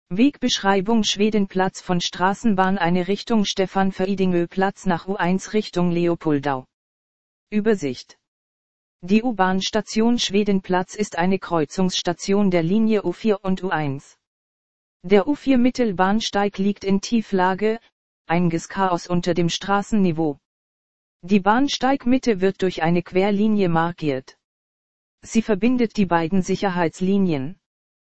Wegbeschreibung Schwedenplatz von Straßenbahn eine Richtung Stefan-Feidingö-Platz nach U1 Richtung Leopoldau. Übersicht. Die U-Bahn-Station Schwedenplatz ist eine Kreuzungsstation der Linie U4 und U1. Der U4-Mittelbahnsteig liegt in Tieflage, einiges Chaos unter dem Straßenniveau. Die Bahnsteigmitte wird durch eine Querlinie markiert. Sie verbindet die beiden Sicherheitslinien.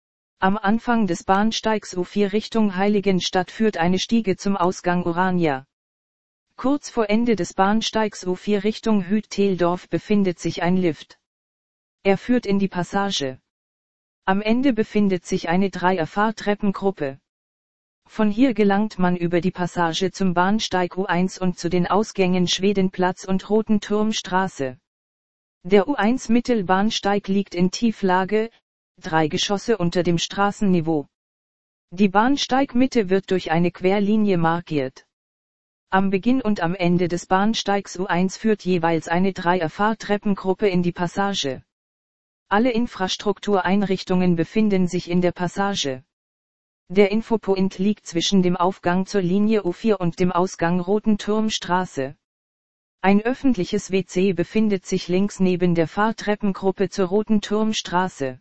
Am Anfang des Bahnsteigs U4 Richtung Heiligenstadt führt eine Stiege zum Ausgang Urania. Kurz vor Ende des Bahnsteigs U4 Richtung Hüt-Teldorf befindet sich ein Lift. Er führt in die Passage. Am Ende befindet sich eine Dreier-Fahrtreppengruppe. Von hier gelangt man über die Passage zum Bahnsteig U1 und zu den Ausgängen Schwedenplatz und Rotenturmstraße. Der U1-Mittelbahnsteig liegt in Tieflage, 3 Geschosse unter dem Straßenniveau. Die Bahnsteigmitte wird durch eine Querlinie markiert. Am Beginn und am Ende des Bahnsteigs U1 führt jeweils eine Dreier-Fahrtreppengruppe in die Passage. Alle Infrastruktureinrichtungen befinden sich in der Passage. Der Infopoint liegt zwischen dem Aufgang zur Linie U4 und dem Ausgang Rotenturmstraße. Ein öffentliches WC befindet sich links neben der Fahrtreppengruppe zur Rotenturmstraße.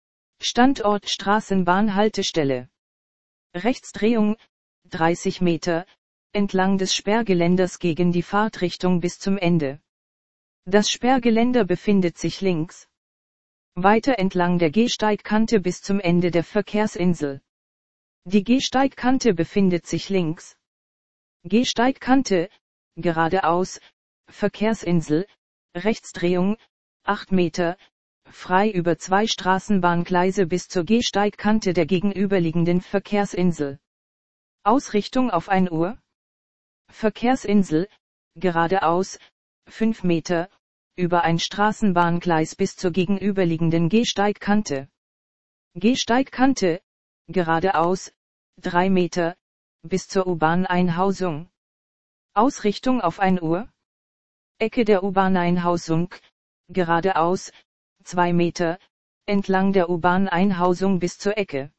Standort Straßenbahnhaltestelle. Rechtsdrehung, 30 Meter, entlang des Sperrgeländers gegen die Fahrtrichtung bis zum Ende. Das Sperrgeländer befindet sich links. Weiter entlang der Gehsteigkante bis zum Ende der Verkehrsinsel. Die Gehsteigkante befindet sich links. Gehsteigkante, geradeaus, Verkehrsinsel, Rechtsdrehung, 8 Meter, frei über 2 Straßenbahngleise bis zur Gehsteigkante der gegenüberliegenden Verkehrsinsel. Ausrichtung auf 1 Uhr. Verkehrsinsel, geradeaus, 5 Meter, über ein Straßenbahngleis bis zur gegenüberliegenden Gehsteigkante. Gehsteigkante, geradeaus, 3 Meter, bis zur U-Bahn-Einhausung. Ausrichtung auf 1 Uhr. Ecke der U-Bahn-Einhausung, geradeaus, 2 Meter, entlang der U-Bahn-Einhausung bis zur Ecke.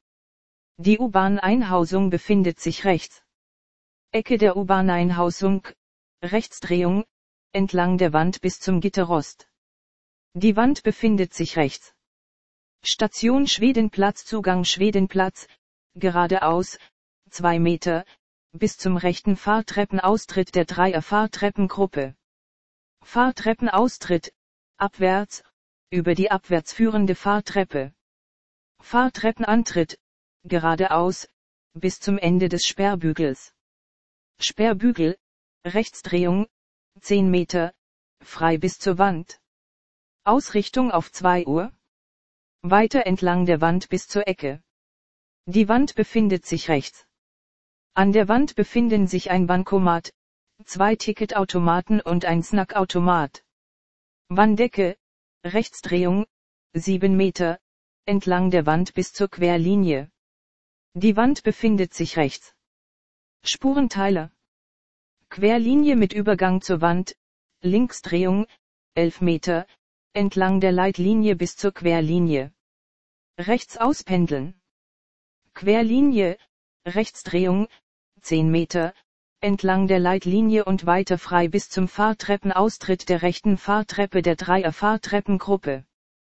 Die U-Bahn-Einhausung befindet sich rechts. Ecke der U-Bahn-Einhausung, Rechtsdrehung, entlang der Wand bis zum Gitterrost. Die Wand befindet sich rechts. Station Schwedenplatz Zugang Schwedenplatz, geradeaus, 2 Meter, bis zum rechten Fahrtreppenaustritt der Dreier-Fahrtreppengruppe. Fahrtreppenaustritt, abwärts, über die abwärts führende Fahrtreppe. Fahrtreppenantritt, geradeaus, bis zum Ende des Sperrbügels. Sperrbügel, Rechtsdrehung, 10 Meter, frei bis zur Wand. Ausrichtung auf 2 Uhr. Weiter entlang der Wand bis zur Ecke. Die Wand befindet sich rechts. An der Wand befinden sich ein Bankomat, 2 Ticketautomaten und ein Snackautomat. Wanddecke, Rechtsdrehung, 7 Meter, entlang der Wand bis zur Querlinie. Die Wand befindet sich rechts. Spurenteile. Querlinie mit Übergang zur Wand, Linksdrehung, 11 Meter, entlang der Leitlinie bis zur Querlinie. Rechts auspendeln. Querlinie, Rechtsdrehung, 10 Meter, entlang der Leitlinie und weiter frei bis zum Fahrtreppenaustritt der rechten Fahrtreppe der Dreier-Fahrtreppengruppe.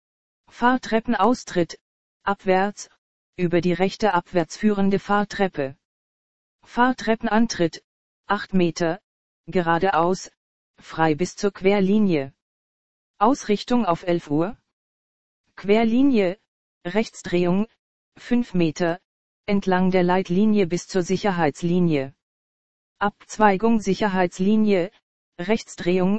Fahrtreppenaustritt, abwärts, über die rechte abwärts führende Fahrtreppe. Fahrtreppenantritt, 8 Meter, geradeaus, frei bis zur Querlinie. Ausrichtung auf 11 Uhr. Querlinie, Rechtsdrehung, 5 Meter, entlang der Leitlinie bis zur Sicherheitslinie. Abzweigung Sicherheitslinie, Rechtsdrehung,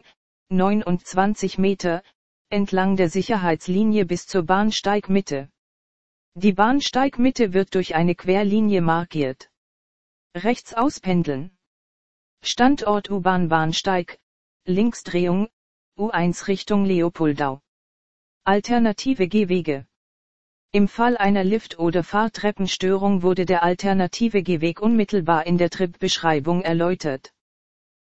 29 Meter, entlang der Sicherheitslinie bis zur Bahnsteigmitte. Die Bahnsteigmitte wird durch eine Querlinie markiert. Rechts auspendeln. Standort U-Bahn-Bahnsteig, Linksdrehung, U1 Richtung Leopoldau. Alternative Gehwege. Im Fall einer Lift- oder Fahrtreppenstörung wurde der alternative Gehweg unmittelbar in der Trip-Beschreibung erläutert.